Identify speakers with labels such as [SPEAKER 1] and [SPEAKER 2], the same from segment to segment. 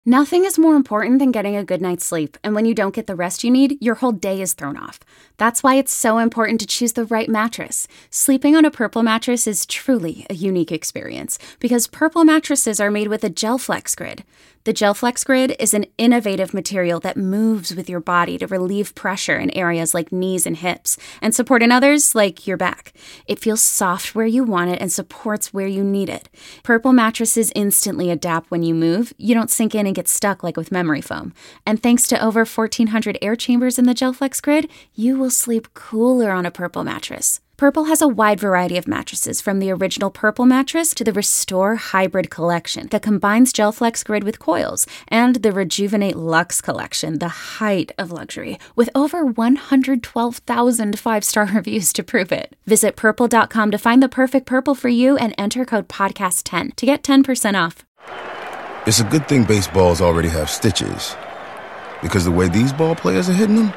[SPEAKER 1] Nothing is more important than getting a good night's sleep, and when you don't get the rest you need, your whole day is thrown off. That's why it's so important to choose the right mattress. Sleeping on a Purple mattress is truly a unique experience, because Purple mattresses are made with a GelFlex Grid. The GelFlex Grid is an innovative material that moves with your body to relieve pressure in areas like knees and hips, and support in others like your back. It feels soft where you want it and supports where you need it. Purple mattresses instantly adapt when you move. You don't sink in and get stuck like with memory foam. And thanks to over 1,400 air chambers in the GelFlex Grid, you will sleep cooler on a Purple mattress. Purple has a wide variety of mattresses, from the original Purple mattress to the Restore Hybrid collection that combines GelFlex Grid with coils, and the Rejuvenate Luxe collection, the height of luxury, with over 112,000 five-star reviews to prove it. Visit Purple.com to find the perfect Purple for you and enter code PODCAST10 to get 10% off.
[SPEAKER 2] It's a good thing baseballs already have stitches, because the way these ball players are hitting them,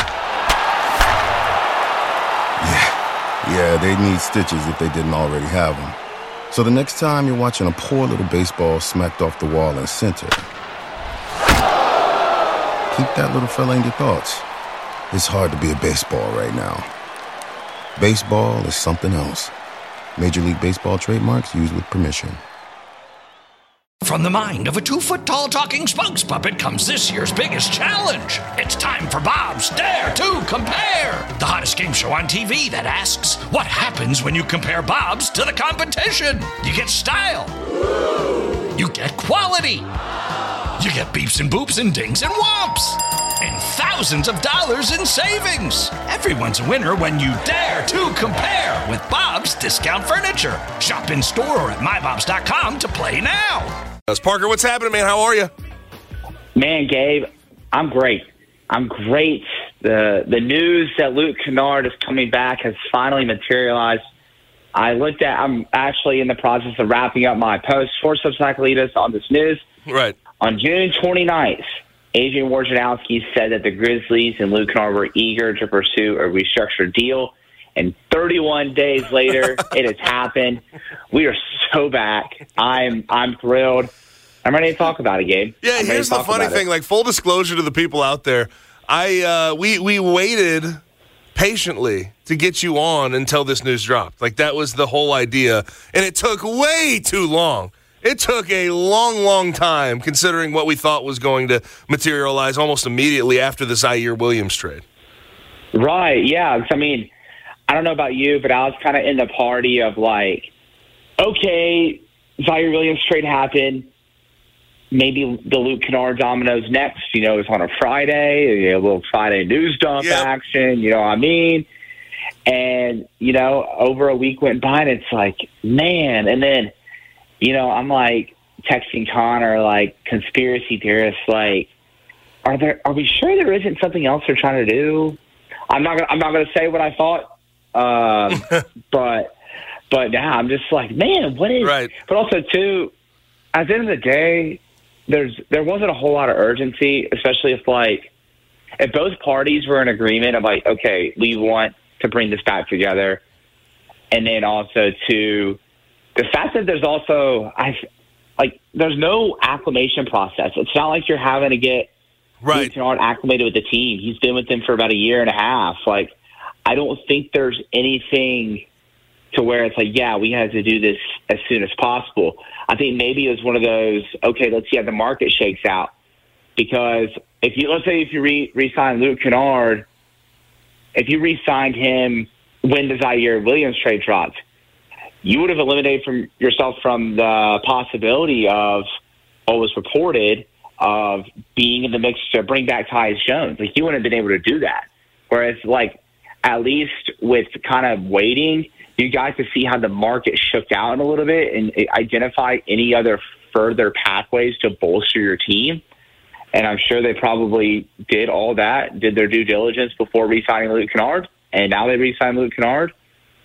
[SPEAKER 2] yeah, they need stitches if they didn't already have them. So the next time you're watching a poor little baseball smacked off the wall in center, keep that little fella in your thoughts. It's hard to be a baseball right now. Baseball is something else. Major League Baseball trademarks used with permission.
[SPEAKER 3] From the mind of a 2-foot-tall talking spokes puppet comes this year's biggest challenge. It's time for Bob's Dare to Compare, the hottest game show on TV that asks, what happens when you compare Bob's to the competition? You get style. You get quality. You get beeps and boops and dings and whomps. And thousands of dollars in savings. Everyone's a winner when you dare to compare with Bob's Discount Furniture. Shop in store or at mybobs.com to play now.
[SPEAKER 4] Parker, what's happening, man? How are you?
[SPEAKER 5] Man, Gabe, I'm great. The news that Luke Kennard is coming back has finally materialized. I'm actually in the process of wrapping up my post for Subcyclitis on this news.
[SPEAKER 4] Right.
[SPEAKER 5] On June 29th, Adrian Wojnarowski said that the Grizzlies and Luke Kennard were eager to pursue a restructured deal. And 31 days later, it has happened. We are so back. I'm thrilled. I'm ready to talk about it, Gabe.
[SPEAKER 4] Yeah, here's the funny thing. Like, full disclosure to the people out there, we waited patiently to get you on until this news dropped. Like, that was the whole idea. And it took way too long. It took a long, long time, considering what we thought was going to materialize almost immediately after the Zaire Williams trade.
[SPEAKER 5] Right, yeah. I mean, I don't know about you, but I was kind of in the party of like, okay, Zaire Williams trade happened. Maybe the Luke Kennard dominoes next. It's on a Friday, a little Friday news dump action. You know what I mean? And, over a week went by, and it's like, man. And then, I'm like texting Connor, like, conspiracy theorists, like, are we sure there isn't something else they're trying to do? I'm not gonna say what I thought. But now I'm just like, man, what is?
[SPEAKER 4] Right.
[SPEAKER 5] But also too, at the end of the day, there wasn't a whole lot of urgency, especially if both parties were in agreement of like, okay, we want to bring this back together, and then also to the fact that there's also there's no acclimation process. It's not like you're having to get Luke Kennard acclimated with the team. He's been with them for about a year and a half. Like, I don't think there's anything to where it's like, yeah, we have to do this as soon as possible. I think maybe it was one of those, okay, let's see how the market shakes out. Because let's say if you re-sign Luke Kennard, if you re-signed him when the Zaire Williams trade dropped, you would have eliminated yourself from the possibility of what was reported of being in the mix to bring back Tyus Jones. Like, you wouldn't have been able to do that. Whereas, like, at least with kind of waiting, you guys to see how the market shook out a little bit and identify any other further pathways to bolster your team. And I'm sure they probably did all that, did their due diligence before re-signing Luke Kennard, and now they re-signed Luke Kennard.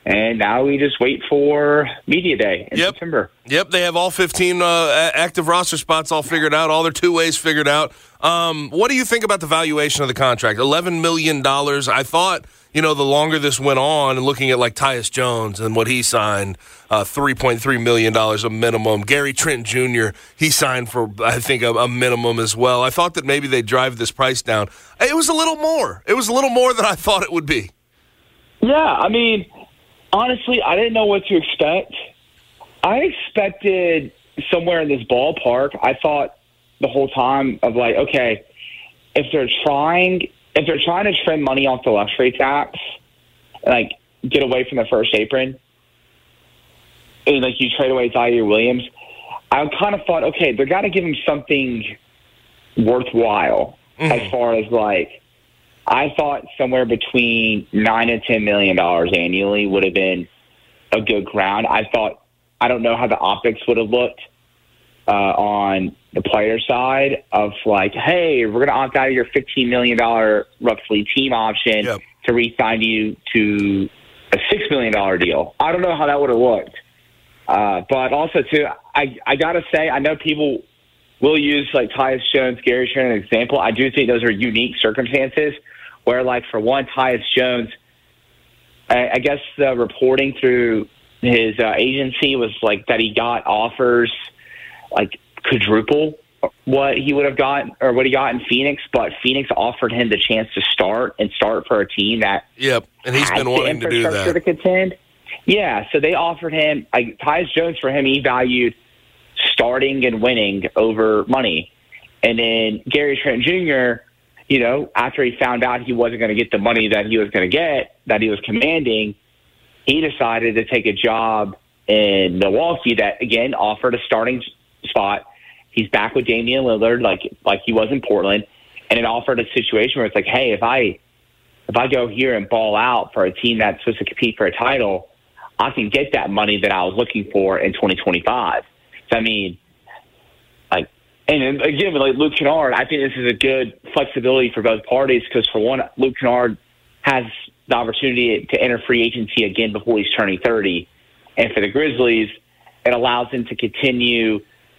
[SPEAKER 5] And now we just wait for Media Day in September.
[SPEAKER 4] Yep, they have all 15 active roster spots all figured out, all their two ways figured out. What do you think about the valuation of the contract? $11 million. I thought, the longer this went on, and looking at like Tyus Jones and what he signed, $3.3 million a minimum. Gary Trent Jr., he signed for, I think, a minimum as well. I thought that maybe they'd drive this price down. It was a little more. It was a little more than I thought it would be.
[SPEAKER 5] Yeah, I mean, honestly, I didn't know what to expect. I expected somewhere in this ballpark. I thought the whole time of like, okay, if they're trying to trim money off the luxury tax, like get away from the first apron, and like you trade away Zaire Williams, I kind of thought, okay, they got to give him something worthwhile as far as like. I thought somewhere between $9 and $10 million annually would have been a good ground. I don't know how the optics would have looked on the player side of like, hey, we're going to opt out of your $15 million roughly team option to re-sign you to a $6 million deal. I don't know how that would have looked. But also, too, I got to say, I know people will use like Tyus Jones, Gary Trent as an example. I do think those are unique circumstances where, like, for one, Tyus Jones, I guess the reporting through his agency was like that he got offers like quadruple what he would have gotten or what he got in Phoenix, but Phoenix offered him the chance to start for a team that
[SPEAKER 4] and he's been wanting to do that.
[SPEAKER 5] To contend. Yeah, so they offered him Tyus Jones. For him, he valued starting and winning over money, and then Gary Trent Jr., after he found out he wasn't going to get the money that he was going to get, that he was commanding, he decided to take a job in Milwaukee that, again, offered a starting spot. He's back with Damian Lillard like he was in Portland, and it offered a situation where it's like, hey, if I go here and ball out for a team that's supposed to compete for a title, I can get that money that I was looking for in 2025. So, I mean, and again, with Luke Kennard, I think this is a good flexibility for both parties because, for one, Luke Kennard has the opportunity to enter free agency again before he's turning 30. And for the Grizzlies, it allows them to continue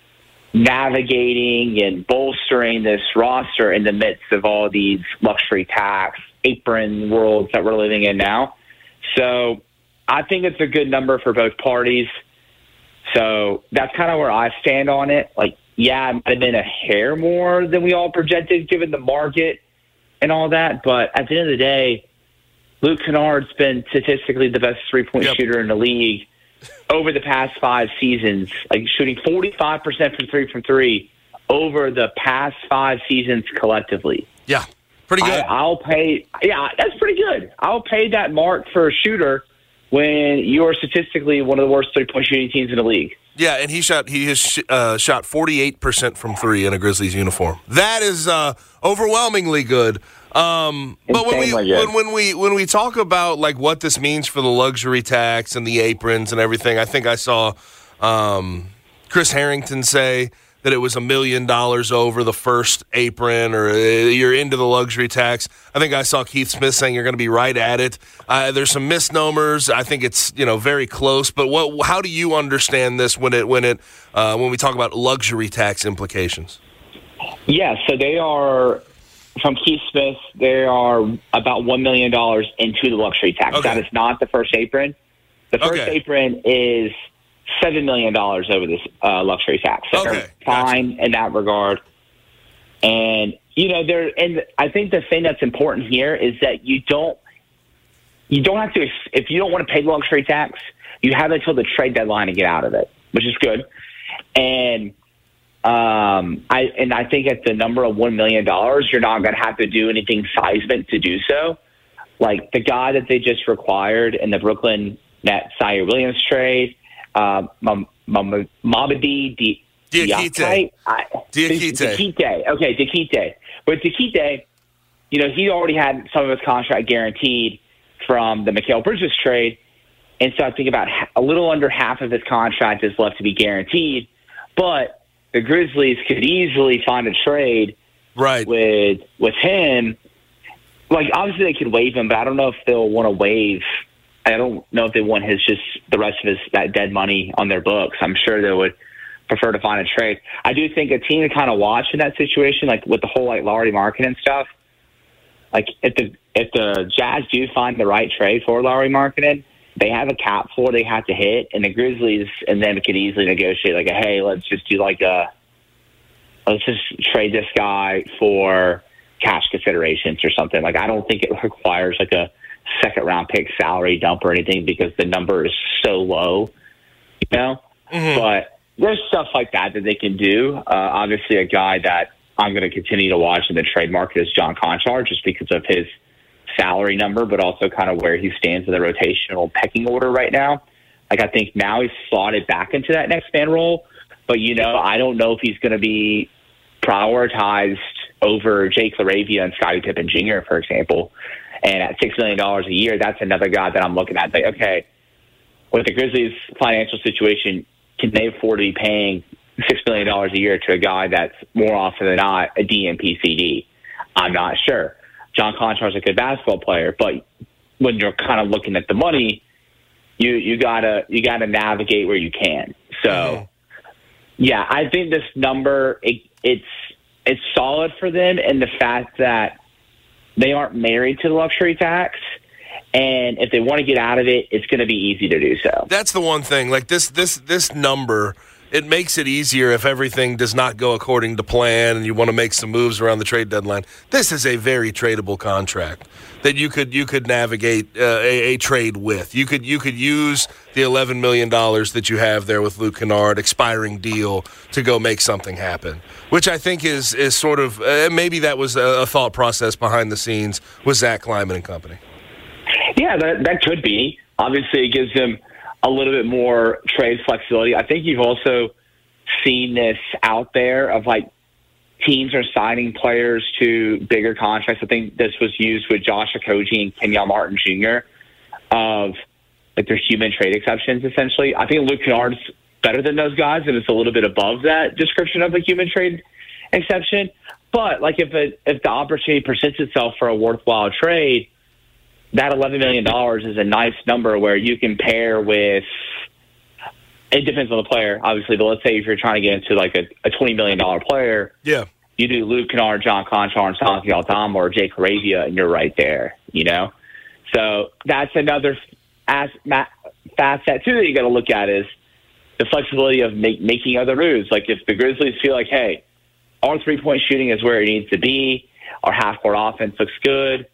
[SPEAKER 5] navigating and bolstering this roster in the midst of all these luxury tax, apron worlds that we're living in now. So I think it's a good number for both parties. So that's kind of where I stand on it. Yeah, it might have been a hair more than we all projected given the market and all that. But at the end of the day, Luke Kennard's been statistically the best three-point shooter in the league over the past 5 seasons, shooting 45% from three over the past 5 seasons collectively.
[SPEAKER 4] Yeah, pretty good.
[SPEAKER 5] I'll pay. Yeah, that's pretty good. I'll pay that mark for a shooter when you are statistically one of the worst three-point shooting teams in the league.
[SPEAKER 4] Yeah, and he has shot 48% from three in a Grizzlies uniform. That is overwhelmingly good. But when we talk about what this means for the luxury tax and the aprons and everything, I think I saw Chris Harrington say that it was $1 million over the first apron, or you're into the luxury tax. I think I saw Keith Smith saying you're going to be right at it. There's some misnomers. I think it's very close. But how do you understand this when we talk about luxury tax implications?
[SPEAKER 5] Yeah, so they are, from Keith Smith, they are about $1 million into the luxury tax. Okay. That is not the first apron. The first apron is $7 million over this luxury tax. So they're fine in that regard. And, and I think the thing that's important here is that you don't have to, if you don't want to pay the luxury tax, you have until the trade deadline to get out of it, which is good. And I think at the number of $1 million, you're not going to have to do anything seismic to do so. The guy that they just required in the Brooklyn Nets Zaire Williams trade, Mamadi Diakite. Okay, Diakite. But Diakite, he already had some of his contract guaranteed from the Mikal Bridges trade. And so I think about a little under half of his contract is left to be guaranteed. But the Grizzlies could easily find a trade with him. Obviously they could waive him, but I don't know if they'll want to waive I don't know if they want the rest of that dead money on their books. I'm sure they would prefer to find a trade. I do think a team to kind of watch in that situation, like with the whole like Lauri Markkanen stuff. Like if the Jazz do find the right trade for Lauri Markkanen, they have a cap floor they have to hit, and the Grizzlies and them could easily negotiate like, hey, let's just trade this guy for cash considerations or something. Like I don't think it requires like a second round pick salary dump or anything because the number is so low, you know. Mm-hmm. But there's stuff like that they can do. Obviously, a guy that I'm going to continue to watch in the trade market is John Konchar, just because of his salary number, but also kind of where he stands in the rotational pecking order right now. Like I think now he's slotted back into that next man role, but I don't know if he's going to be prioritized over Jake LaRavia and Scottie Pippen Jr., for example. And at $6 million a year, that's another guy that I'm looking at. Like, okay, with the Grizzlies' financial situation, can they afford to be paying $6 million a year to a guy that's more often than not a DNP-CD? I'm not sure. John Konchar is a good basketball player, but when you're kind of looking at the money, you gotta navigate where you can. So, yeah, I think this number it's solid for them, and the fact that they aren't married to the luxury tax, and if they want to get out of it, it's going to be easy to do so.
[SPEAKER 4] That's the one thing. Like this number, it makes it easier if everything does not go according to plan and you want to make some moves around the trade deadline. This is a very tradable contract that you could navigate a trade with. You could use the $11 million that you have there with Luke Kennard, expiring deal, to go make something happen, which I think is sort of maybe that was a thought process behind the scenes with Zach Kleiman and company.
[SPEAKER 5] Yeah, that could be. Obviously, it gives them a little bit more trade flexibility. I think you've also seen this out there of like teams are signing players to bigger contracts. I think this was used with Josh Okogie and Kenyon Martin Jr. of like their human trade exceptions, essentially. I think Luke Kennard's better than those guys, and it's a little bit above that description of a human trade exception. But like if the opportunity presents itself for a worthwhile trade, that $11 million is a nice number where you can pair with. It depends on the player, obviously, but let's say if you're trying to get into like a $20 million player,
[SPEAKER 4] yeah,
[SPEAKER 5] you do Luke Kennard, John Konchar, and Santi Aldama or Jake LaRavia, and you're right there, So that's another facet, too, that you got to look at is the flexibility of making other moves. Like if the Grizzlies feel like, hey, our three-point shooting is where it needs to be, our half-court offense looks good,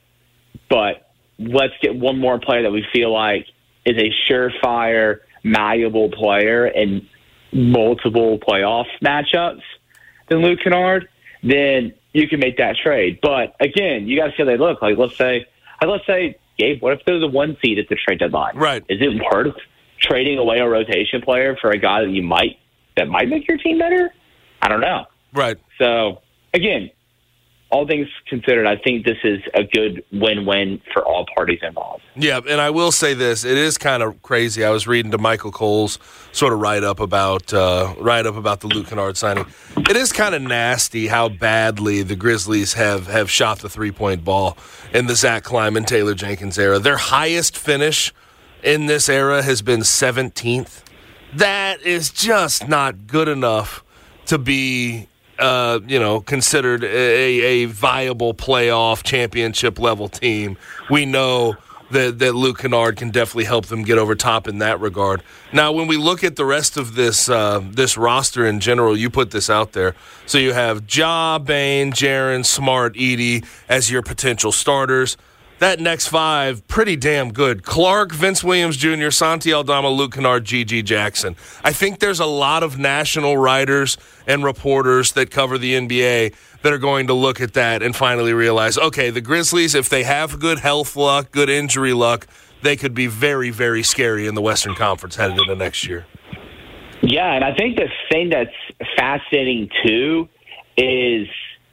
[SPEAKER 5] but let's get one more player that we feel like is a surefire, malleable player in multiple playoff matchups than Luke Kennard, then you can make that trade. But again, you got to see how they look. Like let's say, Gabe, what if there's a 1 seed at the trade deadline?
[SPEAKER 4] Right.
[SPEAKER 5] Is it worth trading away a rotation player for a guy that might make your team better? I don't know.
[SPEAKER 4] Right.
[SPEAKER 5] So again, all things considered, I think this is a good win-win for all parties involved.
[SPEAKER 4] Yeah, and I will say this. It is kind of crazy. I was reading to Michael Cole's sort of write-up about the Luke Kennard signing. It is kind of nasty how badly the Grizzlies have shot the three-point ball in the Zach Kleiman, Taylor Jenkins era. Their highest finish in this era has been 17th. That is just not good enough to be considered a viable playoff championship level team. We know that Luke Kennard can definitely help them get over top in that regard. Now, when we look at the rest of this roster in general, you put this out there. So you have Ja, Bane, Jaren, Smart, Edey as your potential starters. That next five, pretty damn good. Clark, Vince Williams Jr., Santi Aldama, Luke Kennard, G.G. Jackson. I think there's a lot of national writers and reporters that cover the NBA that are going to look at that and finally realize, okay, the Grizzlies, if they have good health luck, good injury luck, they could be very, very scary in the Western Conference headed into next year.
[SPEAKER 5] Yeah, and I think the thing that's fascinating, too, is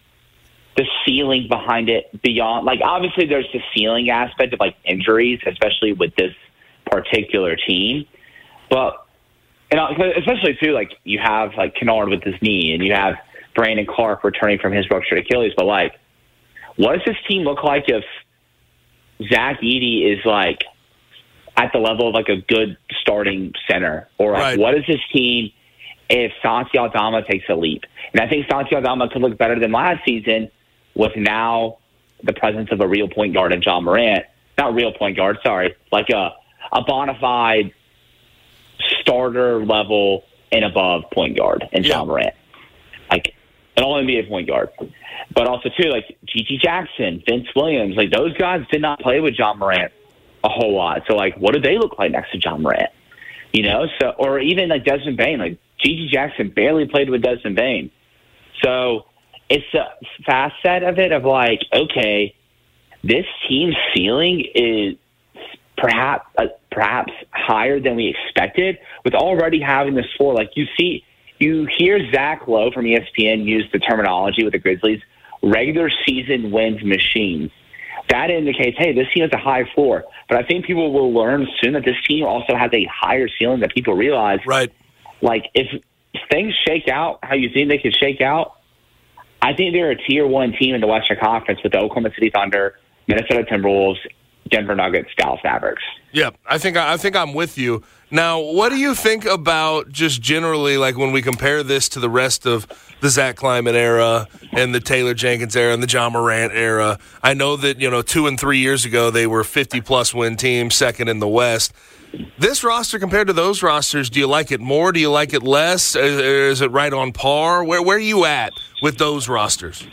[SPEAKER 5] the ceiling behind it beyond, like, obviously there's the ceiling aspect of, like, injuries, especially with this particular team. But, especially, too, like, you have, like, Kennard with his knee, and you have Brandon Clark returning from his ruptured Achilles. But, like, what does this team look like if Zach Edey is, like, at the level of like a good starting center, or like, what is this team if Santi Aldama takes a leap? And I think Santi Aldama could look better than last season with now the presence of a real point guard in John Morant. Not real point guard, sorry, like a bona fide starter level and above point guard in John Morant, like an all-NBA point guard. But also too, like G.G. Jackson, Vince Williams, like those guys did not play with John Morant a whole lot. So like, what do they look like next to John Morant? You know, so or even like Desmond Bane, like G.G. Jackson barely played with Desmond Bane. So it's a facet of it of like, okay, this team's ceiling is perhaps higher than we expected, with already having this floor. Like you hear Zach Lowe from ESPN use the terminology with the Grizzlies, regular season wins machine. That indicates, hey, this team has a high floor. But I think people will learn soon that this team also has a higher ceiling that people realize.
[SPEAKER 4] Right.
[SPEAKER 5] Like if things shake out how you think they could shake out, I think they're a tier 1 team in the Western Conference with the Oklahoma City Thunder, Minnesota Timberwolves, Denver Nuggets, Dallas Mavericks.
[SPEAKER 4] Yeah, I think I'm with you. Now, what do you think about just generally, like when we compare this to the rest of the Zach Kleiman era and the Taylor Jenkins era and the John Morant era? I know that 2 and 3 years ago they were 50-plus win teams, second in the West. This roster compared to those rosters, do you like it more? Do you like it less? Is it right on par? Where are you at with those rosters?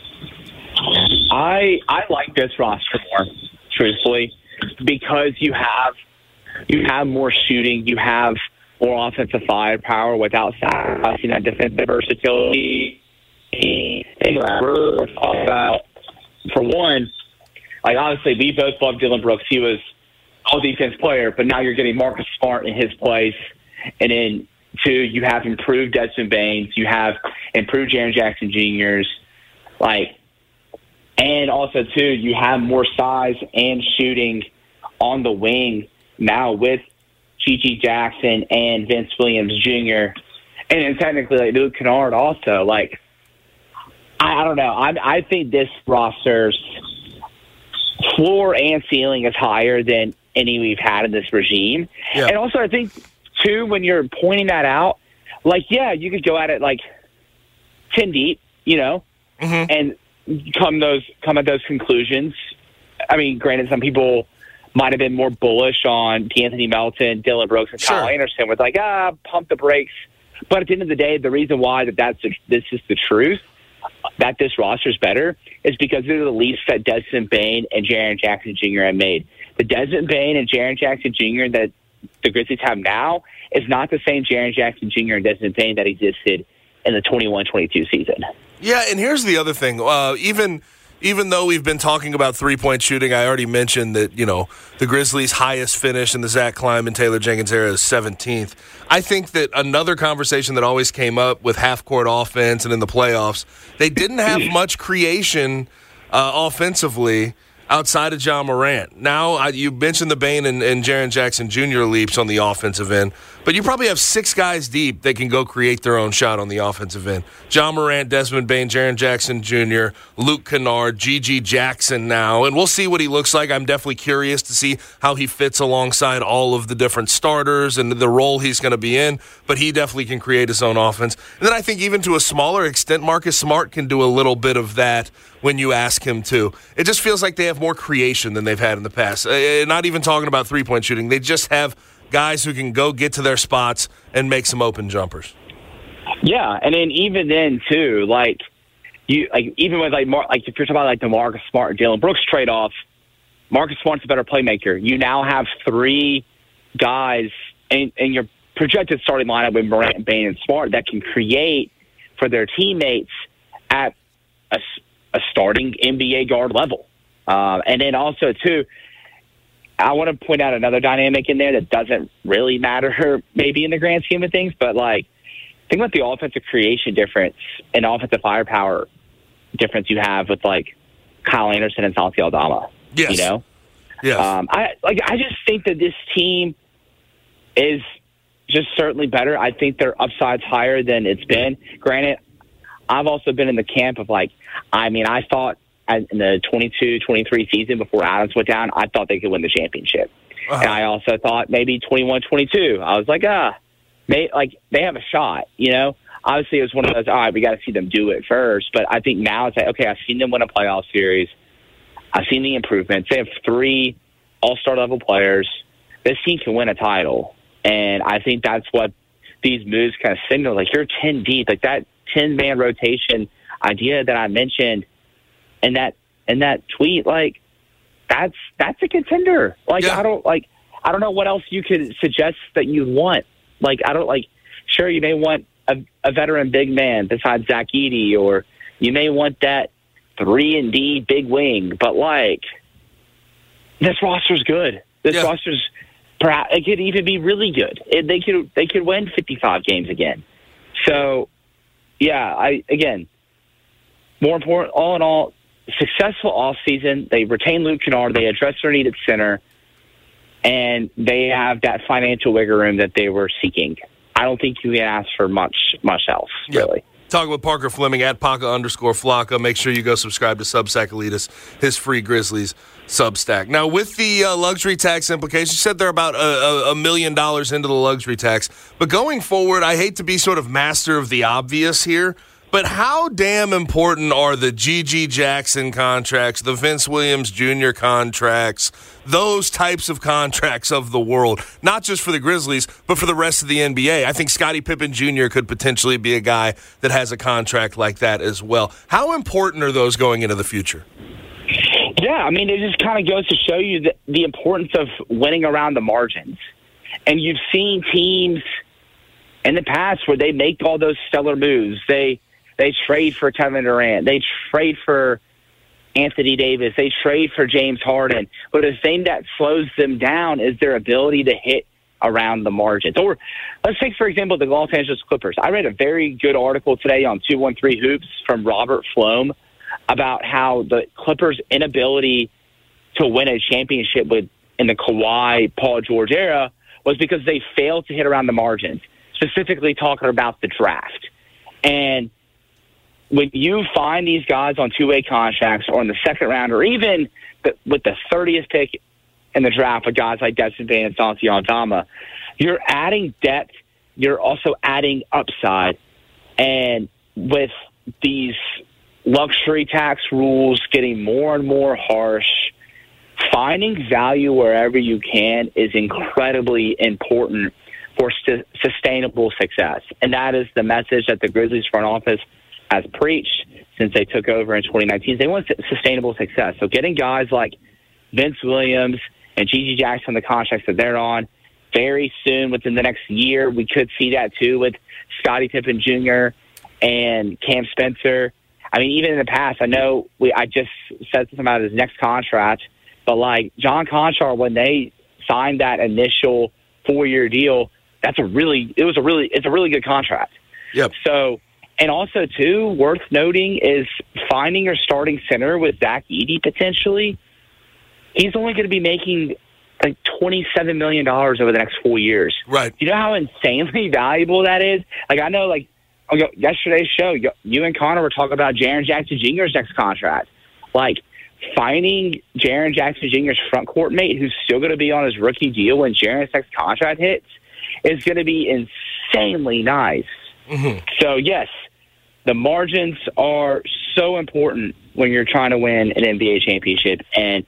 [SPEAKER 5] I like this roster more, truthfully, because you have more shooting, you have more offensive firepower without sacrificing that defensive versatility. We're talking about, for one, like obviously we both love Dillon Brooks. He was all-defense player, but now you're getting Marcus Smart in his place. And then, 2, you have improved Desmond Banes. You have improved Jaren Jackson Jr.'s. And also, 2, you have more size and shooting on the wing now with G.G. Jackson and Vince Williams Jr. And then technically, like Luke Kennard also. Like, I don't know. I think this roster's floor and ceiling is higher than any we've had in this regime. Yeah. And also, I think, too, when you're pointing that out, like, yeah, you could go at it like 10 deep, and come at those conclusions. I mean, granted, some people might have been more bullish on D'Anthony Melton, Dillon Brooks, and Kyle Anderson with like, pump the brakes. But at the end of the day, the reason why this is the truth, that this roster is better, is because they're the leaps that Desmond Bane and Jaren Jackson Jr. have made. The Desmond Bane and Jaren Jackson Jr. that the Grizzlies have now is not the same Jaren Jackson Jr. and Desmond Bane that existed in the 21-22 season. Yeah,
[SPEAKER 4] and here's the other thing. Even though we've been talking about three-point shooting, I already mentioned that, the Grizzlies' highest finish in the Zach Kleiman, Taylor Jenkins era is 17th. I think that another conversation that always came up with half-court offense and in the playoffs, they didn't have much creation offensively outside of John Morant. Now, you mentioned the Bane and Jaren Jackson Jr. leaps on the offensive end, but you probably have 6 guys deep that can go create their own shot on the offensive end. John Morant, Desmond Bane, Jaren Jackson Jr., Luke Kennard, G.G. Jackson now, and we'll see what he looks like. I'm definitely curious to see how he fits alongside all of the different starters and the role he's going to be in, but he definitely can create his own offense. And then I think even to a smaller extent, Marcus Smart can do a little bit of that when you ask him to. It just feels like they have more creation than they've had in the past. Not even talking about three-point shooting. They just have guys who can go get to their spots and make some open jumpers.
[SPEAKER 5] Yeah, and then even then too, even with if you're talking about the Marcus Smart and Dillon Brooks trade-off, Marcus Smart's a better playmaker. You now have 3 guys in your projected starting lineup with Morant, Bane, and Smart that can create for their teammates at a starting NBA guard level. And then also, too, I want to point out another dynamic in there that doesn't really matter maybe in the grand scheme of things, but think about the offensive creation difference and offensive firepower difference you have with Kyle Anderson and Santi Aldama.
[SPEAKER 4] Yes. Yes.
[SPEAKER 5] I just think that this team is just certainly better. I think their upside's higher than it's been. Granted, I've also been in the camp of I thought in the 22-23 season before Adams went down, I thought they could win the championship. And I also thought maybe 21-22. I was like, they have a shot, you know? Obviously, it was one of those, all right, we got to see them do it first. But I think now it's like, okay, I've seen them win a playoff series. I've seen the improvements. They have 3 all-star level players. This team can win a title. And I think that's what these moves kind of signal. Like, you're 10 deep. Like, that 10-man rotation idea that I mentioned in that tweet, like, that's a contender. Like, yeah. I don't know what else you could suggest that you want. Like, sure, you may want a veteran big man besides Zach Edey, or you may want that 3-and-D big wing, but like, this roster's good. This roster's perhaps it could even be really good. They could win 55 games again. So, yeah, more important, all in all, successful offseason. They retain Luke Kennard. They address their need at center, and they have that financial wiggle room that they were seeking. I don't think you can ask for much else, really.
[SPEAKER 4] Talking with Parker Fleming at Paca_Flocka. Make sure you go subscribe to Substack Elitis, his free Grizzlies Substack. Now, with the luxury tax implications, you said they're about $1 million into the luxury tax. But going forward, I hate to be sort of master of the obvious here, but how damn important are the G.G. Jackson contracts, the Vince Williams Jr. contracts, those types of contracts of the world, not just for the Grizzlies, but for the rest of the NBA? I think Scottie Pippen Jr. could potentially be a guy that has a contract like that as well. How important are those going into the future?
[SPEAKER 5] Yeah, I mean, it just kind of goes to show you the importance of winning around the margins. And you've seen teams in the past where they make all those stellar moves. They trade for Kevin Durant. They trade for Anthony Davis. They trade for James Harden. But the thing that slows them down is their ability to hit around the margins. Or let's take, for example, the Los Angeles Clippers. I read a very good article today on 213 Hoops from Robert Flom about how the Clippers' inability to win a championship in the Kawhi, Paul George era was because they failed to hit around the margins, specifically talking about the draft. And when you find these guys on two-way contracts or in the second round, or even with the 30th pick in the draft with guys like Desmond Bane and Santi Aldama, you're adding depth. You're also adding upside. And with these luxury tax rules getting more and more harsh, finding value wherever you can is incredibly important for sustainable success. And that is the message that the Grizzlies front office has preached since they took over in 2019. They want sustainable success. So getting guys like Vince Williams and G.G. Jackson, the contracts that they're on, very soon, within the next year, we could see that too with Scottie Pippen Jr. and Cam Spencer. I mean, even in the past, I know I just said something about his next contract, but like John Conchar, when they signed that initial 4-year deal, it's a really good contract.
[SPEAKER 4] Yep.
[SPEAKER 5] So, and also too, worth noting is finding your starting center with Zach Edey potentially. He's only going to be making like $27 million over the next 4 years.
[SPEAKER 4] Right.
[SPEAKER 5] Do you know how insanely valuable that is? Like, I know, like, yesterday's show, you and Connor were talking about Jaren Jackson Jr.'s next contract. Like, finding Jaren Jackson Jr.'s front court mate who's still going to be on his rookie deal when Jaren's next contract hits is going to be insanely nice.
[SPEAKER 4] Mm-hmm.
[SPEAKER 5] So, yes, the margins are so important when you're trying to win an NBA championship, and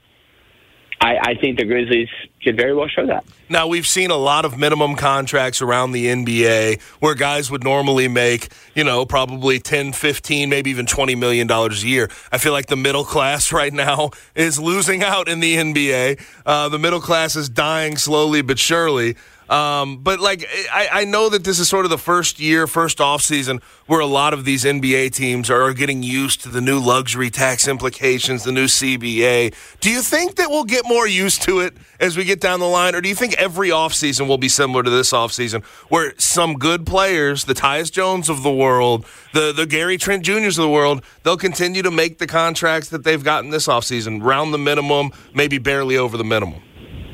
[SPEAKER 5] I think the Grizzlies could very well show that.
[SPEAKER 4] Now, we've seen a lot of minimum contracts around the NBA where guys would normally make, probably $10, $15, maybe even $20 million a year. I feel like the middle class right now is losing out in the NBA. The middle class is dying slowly but surely. But I know that this is sort of the first offseason where a lot of these NBA teams are getting used to the new luxury tax implications, the new CBA. Do you think that we'll get more used to it as we get down the line, or do you think every offseason will be similar to this offseason where some good players, the Tyus Jones of the world, the Gary Trent Jr.'s of the world, they'll continue to make the contracts that they've gotten this offseason, round the minimum, maybe barely over the minimum?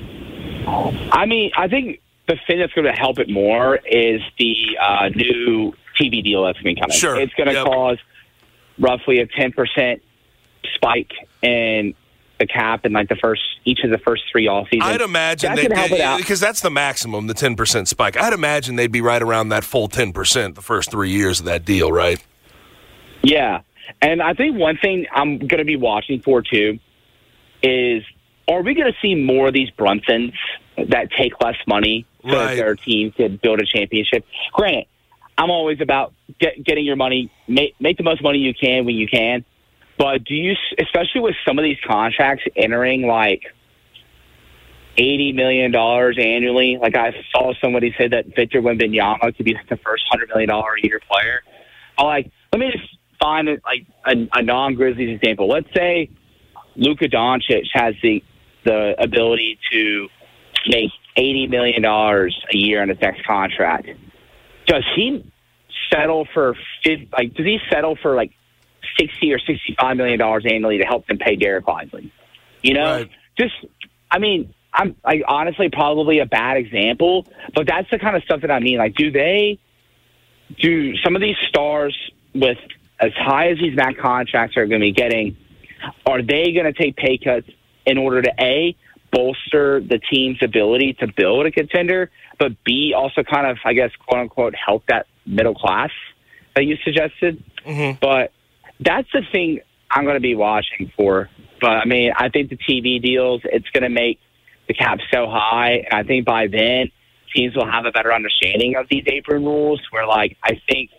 [SPEAKER 5] I mean, I think the thing that's going to help it more is the new TV deal that's going to be coming.
[SPEAKER 4] Sure.
[SPEAKER 5] It's going to cause roughly a 10% spike in the cap in like each of the first 3 off seasons.
[SPEAKER 4] I'd imagine
[SPEAKER 5] that could help it out
[SPEAKER 4] because that's the maximum, the 10% spike. I'd imagine they'd be right around that full 10% the first 3 years of that deal, right?
[SPEAKER 5] Yeah, and I think one thing I'm going to be watching for too is, are we going to see more of these Brunsons that take less money so that their team could build a championship? Granted, I'm always about getting your money, make the most money you can when you can. But do you, especially with some of these contracts entering like $80 million annually, like I saw somebody say that Victor Wembanyama could be like the first $100 million a year player. Let me just find a non-Grizzlies example. Let's say Luka Doncic has the ability to make $80 million a year in his next contract. Does he settle for does he settle for like $60 or $65 million annually to help them pay Derek Lively? You know,
[SPEAKER 4] right.
[SPEAKER 5] I'm honestly probably a bad example, but that's the kind of stuff that I mean. Like, do some of these stars with as high as these max contracts are going to be getting, are they going to take pay cuts in order to A, bolster the team's ability to build a contender, but B, also kind of, I guess, quote unquote, help that middle class that you suggested?
[SPEAKER 4] Mm-hmm.
[SPEAKER 5] But that's the thing I'm going to be watching for. But I think the TV deals, it's going to make the cap so high, and I think by then teams will have a better understanding of these apron rules. Where I think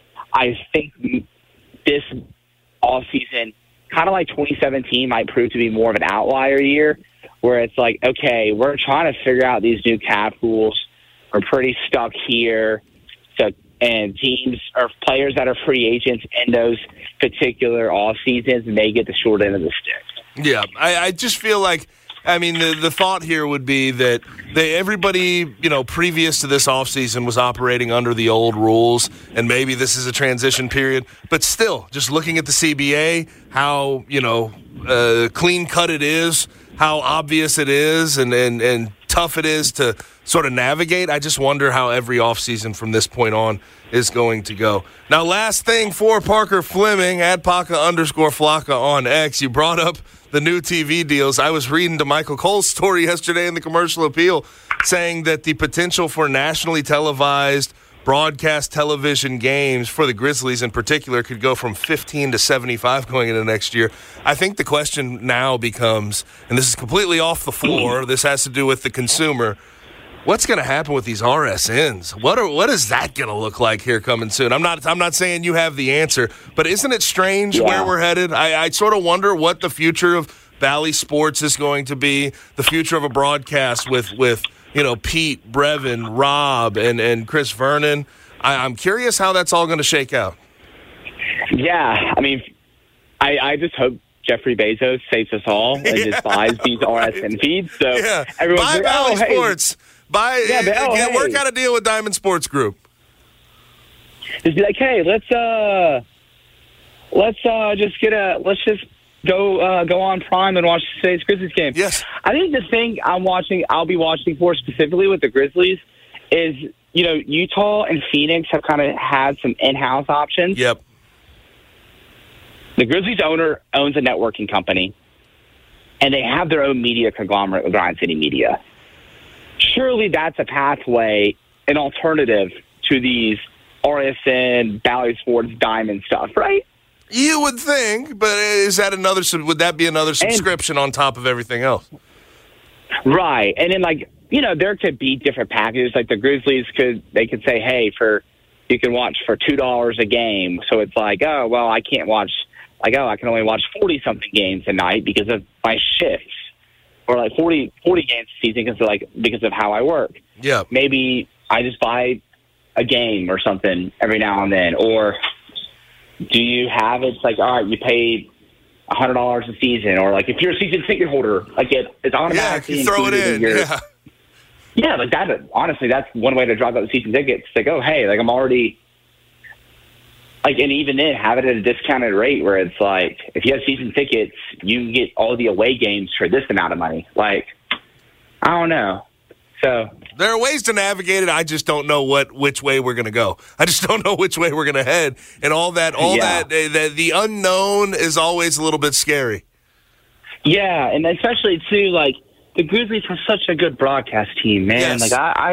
[SPEAKER 5] this offseason, kind of like 2017, might prove to be more of an outlier year, where it's like, okay, we're trying to figure out these new cap rules. We're pretty stuck here. And teams or players that are free agents in those particular off seasons may get the short end of the stick.
[SPEAKER 4] Yeah, I just feel like, the thought here would be that everybody, previous to this offseason was operating under the old rules, and maybe this is a transition period. But still, just looking at the CBA, how, clean cut it is, how obvious it is, and tough it is to sort of navigate. I just wonder how every offseason from this point on is going to go. Now, last thing for Parker Fleming, @Paca_Flocka on X. You brought up the new TV deals. I was reading to Michael Cole's story yesterday in the Commercial Appeal saying that the potential for nationally televised broadcast television games for the Grizzlies in particular could go from 15 to 75 going into next year. I think the question now becomes, and this is completely off the floor, this has to do with the consumer, what's going to happen with these RSNs? What is that going to look like here coming soon? I'm not saying you have the answer, but isn't it strange where we're headed? I sort of wonder what the future of Bally Sports is going to be, the future of a broadcast with Pete, Brevin, Rob, and Chris Vernon. I'm curious how that's all going to shake out.
[SPEAKER 5] Yeah, I just hope Jeffrey Bezos saves us all and just buys these RSN feeds. So everyone's
[SPEAKER 4] buy
[SPEAKER 5] like,
[SPEAKER 4] Bally Sports. Work out a deal with Diamond Sports Group.
[SPEAKER 5] Just be like, hey, let's just go on Prime and watch today's Grizzlies game.
[SPEAKER 4] Yes.
[SPEAKER 5] I think the thing I'll be watching for specifically with the Grizzlies is, Utah and Phoenix have kind of had some in-house options.
[SPEAKER 4] Yep.
[SPEAKER 5] The Grizzlies owner owns a networking company, and they have their own media conglomerate with Grind City Media. Surely that's a pathway, an alternative to these RSN, Bally Sports, Diamond stuff, right?
[SPEAKER 4] You would think, but would that be another subscription on top of everything else?
[SPEAKER 5] Right. And then there could be different packages. Like the Grizzlies could say, hey, you can watch for $2 a game. So it's like, oh, well, I can't watch, I can only watch 40-something games a night because of my shifts. Or 40 games a season because of how I work. Yeah. Maybe I just buy a game or something every now and then. Or do you have it's all right, you paid $100 a season, or if you're a season ticket holder, it's automatically
[SPEAKER 4] throw it in.
[SPEAKER 5] Yeah, that. Honestly, that's one way to drive up the season tickets. Oh, hey, I'm already. And even then, have it at a discounted rate where it's if you have season tickets, you get all the away games for this amount of money. I don't know. So
[SPEAKER 4] there are ways to navigate it. I just don't know which way we're going to go. I just don't know which way we're going to head. And all that, the unknown is always a little bit scary.
[SPEAKER 5] Yeah, and especially too, like the Grizzlies have such a good broadcast team, man.
[SPEAKER 4] Yes,
[SPEAKER 5] like I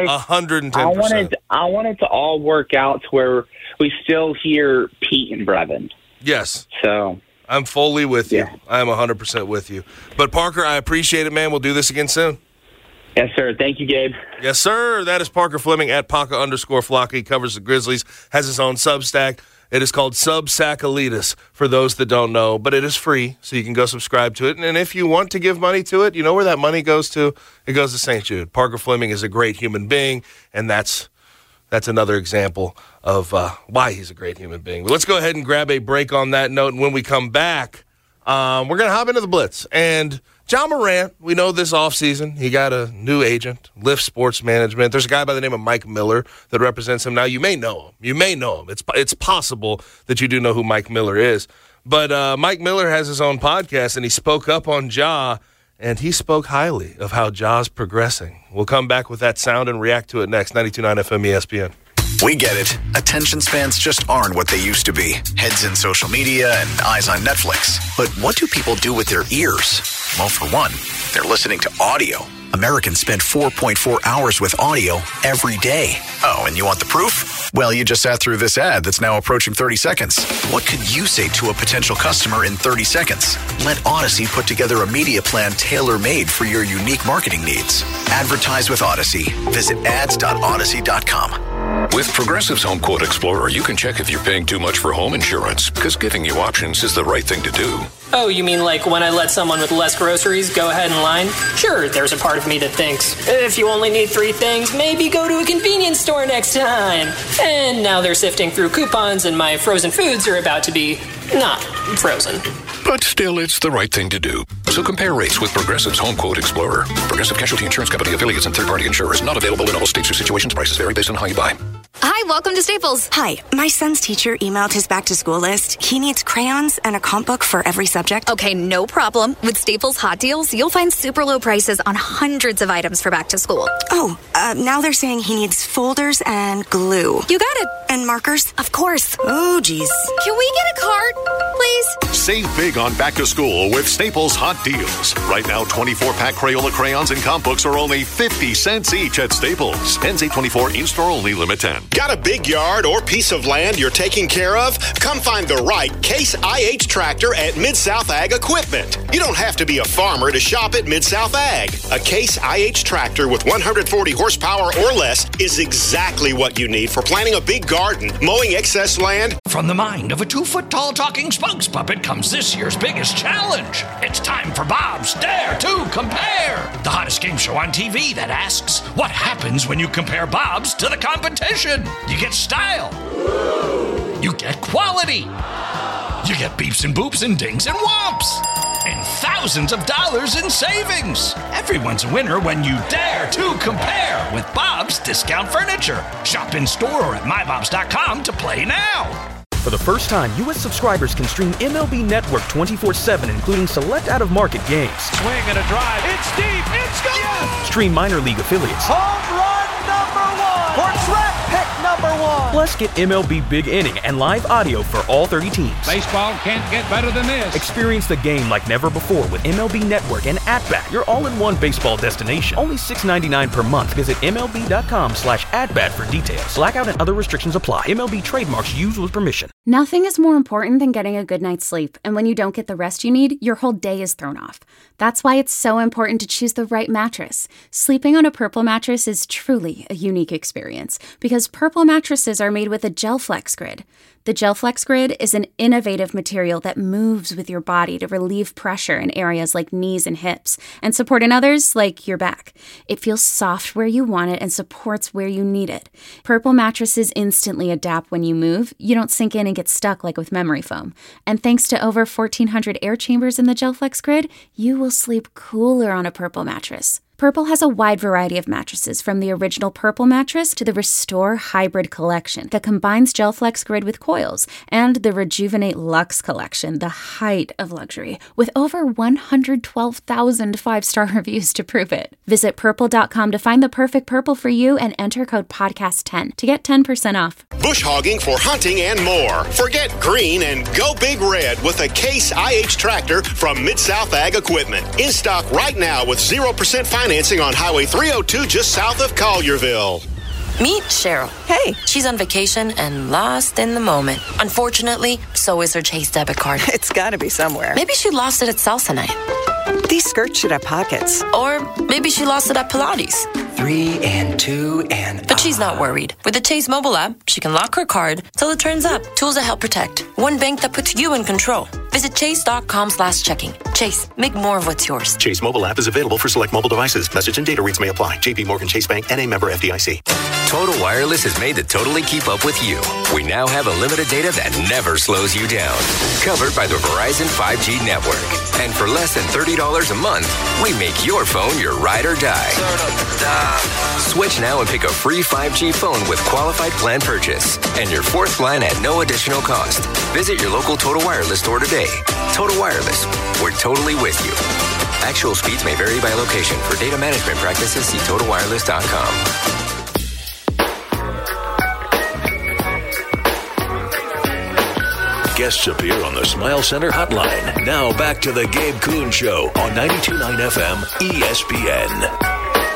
[SPEAKER 4] 110%.
[SPEAKER 5] I want it to all work out to where we still hear Pete and Brevin.
[SPEAKER 4] Yes.
[SPEAKER 5] So
[SPEAKER 4] I'm fully with you.
[SPEAKER 5] Yeah.
[SPEAKER 4] I'm 100% with you. But Parker, I appreciate it, man. We'll do this again soon.
[SPEAKER 5] yes, sir. Thank you, Gabe.
[SPEAKER 4] Yes, sir. That is Parker Fleming at Paka_Flocka. He covers the Grizzlies, has his own Substack. It is called Subsackalitas, for those that don't know, but it is free, so you can go subscribe to it. And if you want to give money to it, you know where that money goes to? It goes to St. Jude. Parker Fleming is a great human being, and that's another example of why he's a great human being. But let's go ahead and grab a break on that note, and when we come back, we're going to hop into the Blitz. And John Morant, we know this offseason, he got a new agent, Lift Sports Management. There's a guy by the name of Mike Miller that represents him. Now, you may know him. It's possible that you do know who Mike Miller is. But Mike Miller has his own podcast, and he spoke up on Ja, and he spoke highly of how Ja's progressing. We'll come back with that sound and react to it next. 92.9 FM ESPN.
[SPEAKER 6] We get it. Attention spans just aren't what they used to be. Heads in social media and eyes on Netflix. But what do people do with their ears? Well, for one, they're listening to audio. Americans spend 4.4 hours with audio every day. Oh, and you want the proof? Well, you just sat through this ad that's now approaching 30 seconds. What could you say to a potential customer in 30 seconds? Let Odyssey put together a media plan tailor-made for your unique marketing needs. Advertise with Odyssey. Visit ads.odyssey.com.
[SPEAKER 7] With Progressive's Home Quote Explorer, you can check if you're paying too much for home insurance, because giving you options is the right thing to do.
[SPEAKER 8] Oh, you mean like when I let someone with less groceries go ahead in line? Sure, there's a part of me that thinks, if you only need 3 things, maybe go to a convenience store next time. And now they're sifting through coupons and my frozen foods are about to be not frozen.
[SPEAKER 7] But still, it's the right thing to do. So compare rates with Progressive's Home Quote Explorer. Progressive Casualty Insurance Company affiliates and third-party insurers. Not available in all states or situations. Prices vary based on how you buy.
[SPEAKER 9] Hi, welcome to Staples.
[SPEAKER 10] Hi, my son's teacher emailed his back-to-school list. He needs crayons and a comp book for every subject.
[SPEAKER 9] Okay, no problem. With Staples Hot Deals, you'll find super low prices on hundreds of items for back to school.
[SPEAKER 10] Oh, now they're saying he needs folders and glue.
[SPEAKER 9] You got it.
[SPEAKER 10] And markers?
[SPEAKER 9] Of course.
[SPEAKER 10] Oh, geez.
[SPEAKER 9] Can we get a card, please?
[SPEAKER 11] Save big on back to school with Staples Hot Deals. Right now, 24-pack Crayola crayons and comp books are only 50 cents each at Staples. Ends 8/24, in-store only, limit 10.
[SPEAKER 12] Got a big yard or piece of land you're taking care of? Come find the right Case IH tractor at Mid-South Ag Equipment. You don't have to be a farmer to shop at Mid-South Ag. A Case IH tractor with 140 horsepower or less is exactly what you need for planting a big garden, mowing excess land.
[SPEAKER 3] From the mind of a 2-foot-tall talking spokes puppet comes this year's biggest challenge. It's time for Bob's Dare to Compare, the hottest game show on TV that asks, what happens when you compare Bob's to the competition? You get style. You get quality. You get beeps and boops and dings and whomps. And thousands of dollars in savings. Everyone's a winner when you dare to compare with Bob's Discount Furniture. Shop in store or at mybobs.com to play now.
[SPEAKER 13] For the first time, U.S. subscribers can stream MLB Network 24/7, including select out-of-market games.
[SPEAKER 14] Swing and a drive. It's deep. It's gone. Yes.
[SPEAKER 13] Stream minor league affiliates.
[SPEAKER 14] Home run number 1 or draft pick number 1.
[SPEAKER 13] Plus, get MLB Big Inning and live audio for all 30 teams.
[SPEAKER 14] Baseball can't get better than this.
[SPEAKER 13] Experience the game like never before with MLB Network and At-Bat, your all-in-one baseball destination. Only $6.99 per month. Visit MLB.com/AtBat for details. Blackout and other restrictions apply. MLB trademarks used with permission.
[SPEAKER 1] Nothing is more important than getting a good night's sleep, and when you don't get the rest you need, your whole day is thrown off. That's why it's so important to choose the right mattress. Sleeping on a Purple mattress is truly a unique experience, because Purple mattresses are made with a GelFlex Grid. The GelFlex Grid is an innovative material that moves with your body to relieve pressure in areas like knees and hips, and support in others like your back. It feels soft where you want it and supports where you need it. Purple mattresses instantly adapt when you move. You don't sink in and get stuck like with memory foam. And thanks to over 1,400 air chambers in the GelFlex Grid, you will sleep cooler on a Purple mattress. Purple has a wide variety of mattresses, from the original Purple mattress to the Restore Hybrid collection that combines GelFlex Grid with coils, and the Rejuvenate Luxe collection, the height of luxury, with over 112,000 five-star reviews to prove it. Visit purple.com to find the perfect purple for you and enter code podcast10 to get 10% off.
[SPEAKER 12] Bush hogging for hunting and more. Forget green and go big red with a Case IH tractor from Mid-South Ag Equipment. In stock right now with 0% financing on Highway 302 just south of Collierville.
[SPEAKER 15] Meet Cheryl. Hey. She's on vacation and lost in the moment. Unfortunately, so is her Chase debit card.
[SPEAKER 16] It's gotta be somewhere.
[SPEAKER 15] Maybe she lost it at salsa night.
[SPEAKER 16] These skirts should have pockets.
[SPEAKER 15] Or maybe she lost it at Pilates.
[SPEAKER 17] 3 and 2 and...
[SPEAKER 15] But she's not worried. With the Chase mobile app, she can lock her card till it turns up. Tools that help protect. One bank that puts you in control. Visit chase.com/checking. Chase, make more of what's yours.
[SPEAKER 6] Chase mobile app is available for select mobile devices. Message and data rates may apply. JP Morgan Chase Bank, N.A. member FDIC.
[SPEAKER 18] Total Wireless is made to totally keep up with you. We now have unlimited data that never slows you down. Covered by the Verizon 5G network. And for less than $30 a month, we make your phone your ride or die. Switch now and pick a free 5G phone with qualified plan purchase. And your fourth line at no additional cost. Visit your local Total Wireless store today. Total Wireless, we're totally with you. Actual speeds may vary by location. For data management practices, see TotalWireless.com.
[SPEAKER 11] Guests appear on the Smile Center hotline. Now back to the Gabe Kuhn Show on 92.9 FM ESPN.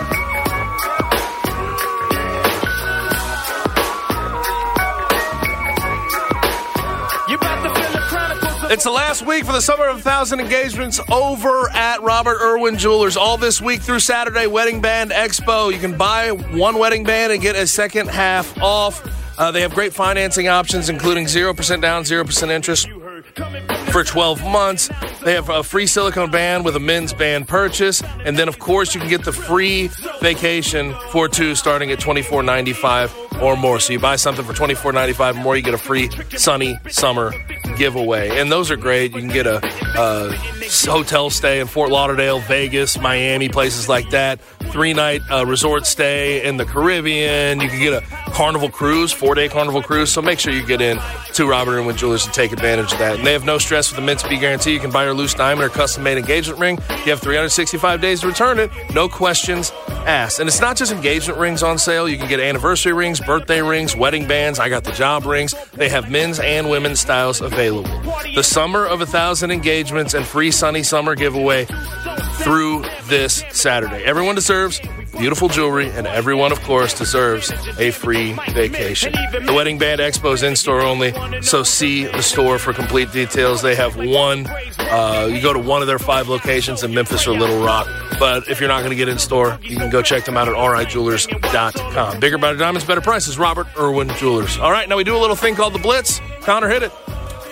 [SPEAKER 4] It's the last week for the Summer of 1,000 Engagements over at Robert Irwin Jewelers. All this week through Saturday, Wedding Band Expo. You can buy one wedding band and get a second half off. They have great financing options, including 0% down, 0% interest for 12 months. They have a free silicone band with a men's band purchase. And then, of course, you can get the free vacation for two starting at $24.95 or more. So you buy something for $24.95 or more, you get a free sunny summer giveaway. And those are great. You can get a hotel stay in Fort Lauderdale, Vegas, Miami, places like that. 3-night resort stay in the Caribbean. You can get a Carnival cruise, 4-day Carnival cruise. So make sure you get in to Robert Irwin Jewelers and take advantage of that. And they have no stress with the Mint Speed Guarantee. You can buy your loose diamond or custom-made engagement ring. You have 365 days to return it. No questions asked. And it's not just engagement rings on sale. You can get anniversary rings, birthday rings, wedding bands. I got the job rings. They have men's and women's styles available. The Summer of 1,000 Engagements and free sunny summer giveaway through this Saturday. Everyone deserves beautiful jewelry, and everyone, of course, deserves a free vacation. The Wedding Band Expo is in-store only, so see the store for complete details. They have one. You go to one of their 5 locations in Memphis or Little Rock. But if you're not going to get in-store, you can go check them out at rijewelers.com. Bigger, better diamonds, better prices. Robert Irwin Jewelers. All right, now we do a little thing called the Blitz. Connor, hit it.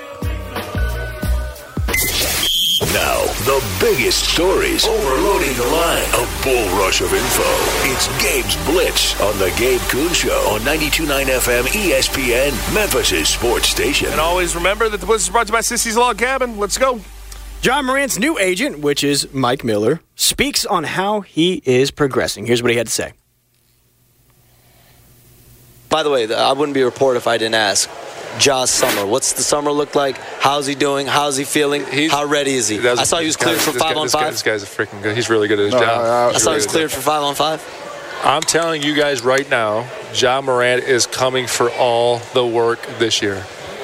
[SPEAKER 11] Now, the biggest stories overloading the line. A bull rush of info. It's Gabe's Blitz on the Gabe Kuhn Show on 92.9 FM ESPN, Memphis' sports station.
[SPEAKER 4] And always remember that the Blitz is brought to you by Sissy's Log Cabin. Let's go.
[SPEAKER 19] John Morant's new agent, which is Mike Miller, speaks on how he is progressing. Here's what he had to say.
[SPEAKER 20] By the way, I wouldn't be a reporter if I didn't ask. Ja's summer. What's the summer look like? How's he doing? How's he feeling? How ready is he? I saw he was cleared for 5-on-5.
[SPEAKER 21] This guy's a freaking good. He's really good at his job.
[SPEAKER 20] I saw he was cleared for 5-on-5.
[SPEAKER 21] I'm telling you guys right now, Ja Morant is coming for all the work this year.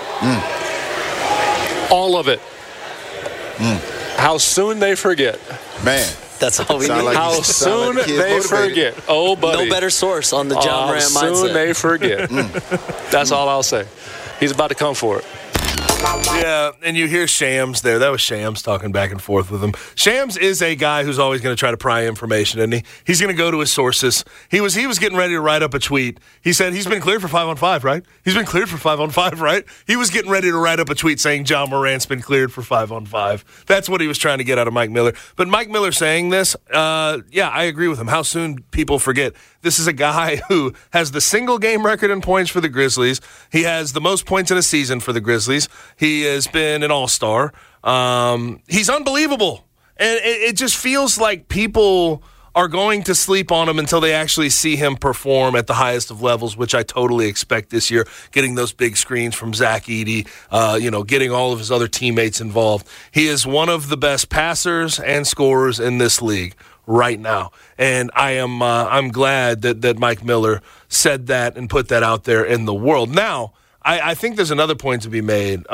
[SPEAKER 21] All of it. How soon they forget.
[SPEAKER 20] Man. That's all we need.
[SPEAKER 21] Like how soon they forget. Oh, buddy.
[SPEAKER 20] No better source on the Ja Morant mindset.
[SPEAKER 21] How soon they forget. That's all I'll say. He's about to come for it.
[SPEAKER 4] Yeah, and you hear Shams there. That was Shams talking back and forth with him. Shams is a guy who's always going to try to pry information, isn't he? He's going to go to his sources. He was getting ready to write up a tweet. He said he's been cleared for 5-on-5, right? He's been cleared for 5-on-5, right? He was getting ready to write up a tweet saying Ja Morant's been cleared for 5-on-5. That's what he was trying to get out of Mike Miller. But Mike Miller saying this, yeah, I agree with him. How soon people forget. This is a guy who has the single game record in points for the Grizzlies. He has the most points in a season for the Grizzlies. He has been an all-star. He's unbelievable. And it just feels like people are going to sleep on him until they actually see him perform at the highest of levels, which I totally expect this year, getting those big screens from Zach Edey, getting all of his other teammates involved. He is one of the best passers and scorers in this league right now. And I'm glad that Mike Miller said that and put that out there in the world. Now, I think there's another point to be made.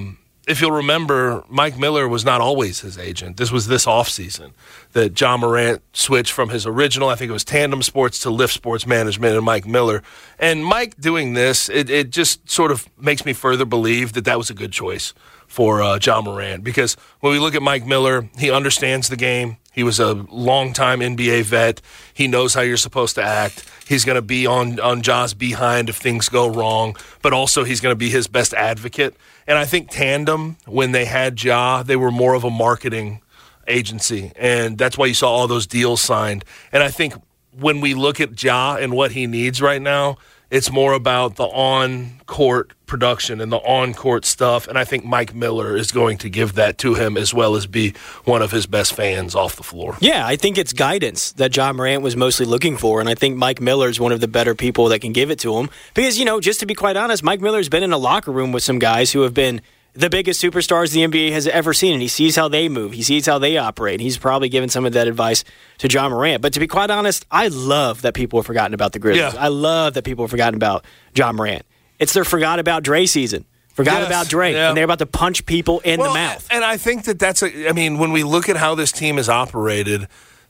[SPEAKER 4] If you'll remember, Mike Miller was not always his agent. This was this offseason that Ja Morant switched from his original, I think it was Tandem Sports, to Lift Sports Management and Mike Miller. And Mike doing this, it just sort of makes me further believe that was a good choice for Ja Morant. Because when we look at Mike Miller, he understands the game. He was a longtime NBA vet. He knows how you're supposed to act. He's going to be on Ja's behind if things go wrong, but also he's going to be his best advocate. And I think Tandem, when they had Ja, they were more of a marketing agency, and that's why you saw all those deals signed. And I think when we look at Ja and what he needs right now, it's more about the on-court production and the on-court stuff, and I think Mike Miller is going to give that to him as well as be one of his best fans off the floor.
[SPEAKER 19] Yeah, I think it's guidance that Ja Morant was mostly looking for, and I think Mike Miller is one of the better people that can give it to him. Because, just to be quite honest, Mike Miller's been in a locker room with some guys who have been the biggest superstars the NBA has ever seen, and he sees how they move. He sees how they operate. He's probably given some of that advice to Ja Morant. But to be quite honest, I love that people have forgotten about the Grizzlies. Yeah. I love that people have forgotten about Ja Morant. It's their forgot about Dre season. Forgot about Dre, and they're about to punch people in the mouth.
[SPEAKER 4] And I think when we look at how this team is operated,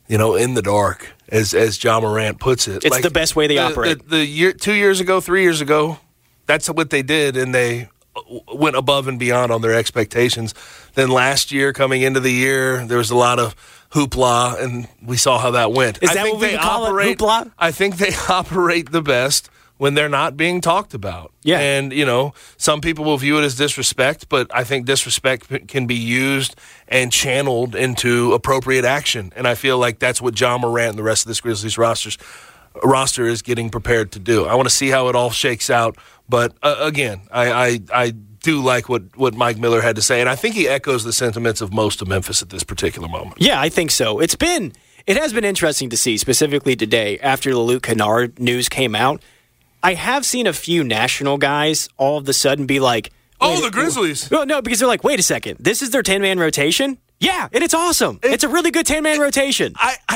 [SPEAKER 4] in the dark, as Ja Morant puts it.
[SPEAKER 19] It's the best way they operate.
[SPEAKER 4] 2 years ago, 3 years ago, that's what they did, and they went above and beyond on their expectations. Then last year, coming into the year, there was a lot of hoopla, and we saw how that went.
[SPEAKER 19] Is that what we call it, hoopla?
[SPEAKER 4] I think they operate the best when they're not being talked about.
[SPEAKER 19] Yeah.
[SPEAKER 4] And, some people will view it as disrespect, but I think disrespect can be used and channeled into appropriate action. And I feel like that's what Ja Morant and the rest of this Grizzlies roster is getting prepared to do. I want to see how it all shakes out. But, again, I do like what Mike Miller had to say, and I think he echoes the sentiments of most of Memphis at this particular moment.
[SPEAKER 19] Yeah, I think so. It has been interesting to see, specifically today, after the Luke Kennard news came out. I have seen a few national guys all of a sudden be like,
[SPEAKER 4] the Grizzlies.
[SPEAKER 19] Well, no, because they're like, wait a second, this is their 10-man rotation? Yeah, and it's awesome. It's a really good 10-man rotation.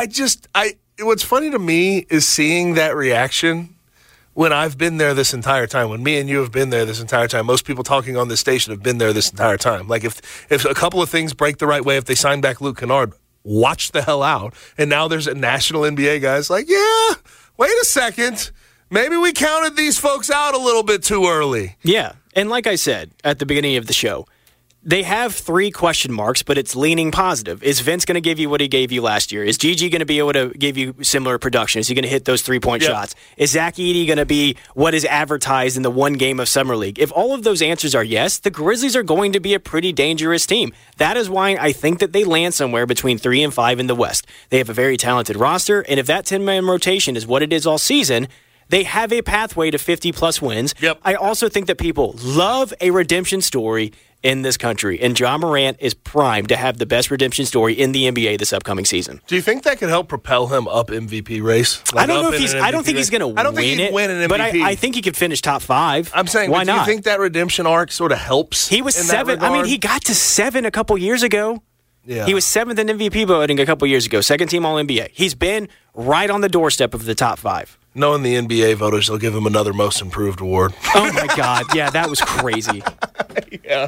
[SPEAKER 4] What's funny to me is seeing that reaction when I've been there this entire time, when me and you have been there this entire time. Most people talking on this station have been there this entire time. Like, if a couple of things break the right way, if they sign back Luke Kennard, watch the hell out. And now there's a national NBA guys like, yeah, wait a second. Maybe we counted these folks out a little bit too early.
[SPEAKER 19] Yeah, and like I said at the beginning of the show, they have 3 question marks, but it's leaning positive. Is Vince going to give you what he gave you last year? Is Gigi going to be able to give you similar production? Is he going to hit those 3-point shots? Is Zach Edey going to be what is advertised in the one game of Summer League? If all of those answers are yes, the Grizzlies are going to be a pretty dangerous team. That is why I think that they land somewhere between 3 and 5 in the West. They have a very talented roster, and if that 10-man rotation is what it is all season, they have a pathway to 50-plus wins.
[SPEAKER 4] Yep.
[SPEAKER 19] I also think that people love a redemption story in this country, and Ja Morant is primed to have the best redemption story in the NBA this upcoming season.
[SPEAKER 4] Do you think that could help propel him up MVP race?
[SPEAKER 19] I don't know if he's. I don't think he's going to win it.
[SPEAKER 4] I don't think he'd win an MVP.
[SPEAKER 19] But I think he could finish top 5.
[SPEAKER 4] I'm saying,
[SPEAKER 19] why not?
[SPEAKER 4] Do you think that redemption arc sort of helps?
[SPEAKER 19] He was 7. I mean, he got to 7 a couple years ago.
[SPEAKER 4] Yeah.
[SPEAKER 19] He was 7th in MVP voting a couple years ago. 2nd team All-NBA. He's been right on the doorstep of the top 5.
[SPEAKER 4] Knowing the NBA voters, they'll give him another Most Improved award.
[SPEAKER 19] Oh, my God. Yeah, that was crazy.
[SPEAKER 4] Yeah.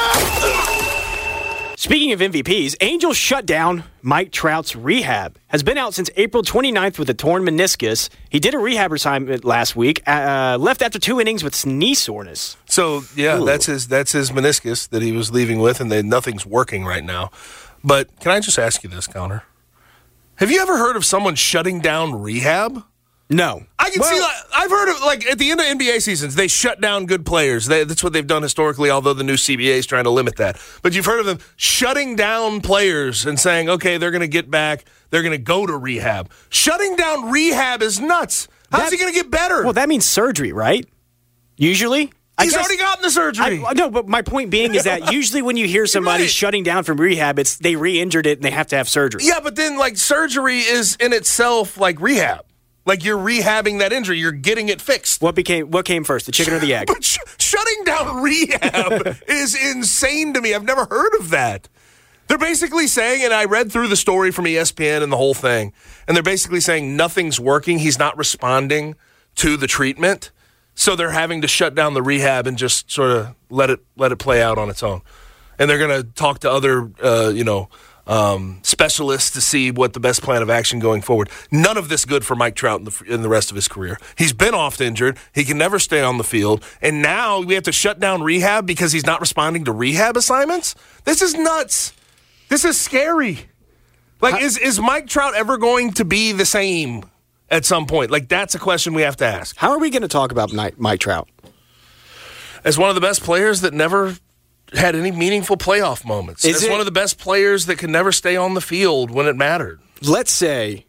[SPEAKER 19] Speaking of MVPs, Angels shut down Mike Trout's rehab. Has been out since April 29th with a torn meniscus. He did a rehab assignment last week, left after 2 innings with knee soreness.
[SPEAKER 4] So, yeah, that's his meniscus that he was leaving with, and nothing's working right now. But can I just ask you this, Connor? Have you ever heard of someone shutting down rehab?
[SPEAKER 19] No.
[SPEAKER 4] I can see that. I've heard of, at the end of NBA seasons, they shut down good players. That's what they've done historically, although the new CBA is trying to limit that. But you've heard of them shutting down players and saying, okay, they're going to get back. They're going to go to rehab. Shutting down rehab is nuts. How's he going to get better?
[SPEAKER 19] Well, that means surgery, right? Usually?
[SPEAKER 4] He's already gotten the surgery.
[SPEAKER 19] No, but my point being is that usually when you hear somebody shutting down from rehab, it's they re-injured it and they have to have surgery.
[SPEAKER 4] Yeah, but then like surgery is in itself like rehab. Like you're rehabbing that injury, you're getting it fixed.
[SPEAKER 19] What came first, the chicken or the egg?
[SPEAKER 4] But shutting down rehab is insane to me. I've never heard of that. They're basically saying, and I read through the story from ESPN and the whole thing, and they're basically saying nothing's working. He's not responding to the treatment. So they're having to shut down the rehab and just sort of let it play out on its own. And they're going to talk to other, specialists to see what the best plan of action going forward. None of this good for Mike Trout in the rest of his career. He's been oft injured. He can never stay on the field. And now we have to shut down rehab because he's not responding to rehab assignments? This is nuts. This is scary. Like, is Mike Trout ever going to be the same at some point? Like, that's a question we have to ask.
[SPEAKER 19] How are we going to talk about Mike Trout?
[SPEAKER 4] As one of the best players that never had any meaningful playoff moments. As one of the best players that could never stay on the field when it mattered.
[SPEAKER 19] Let's say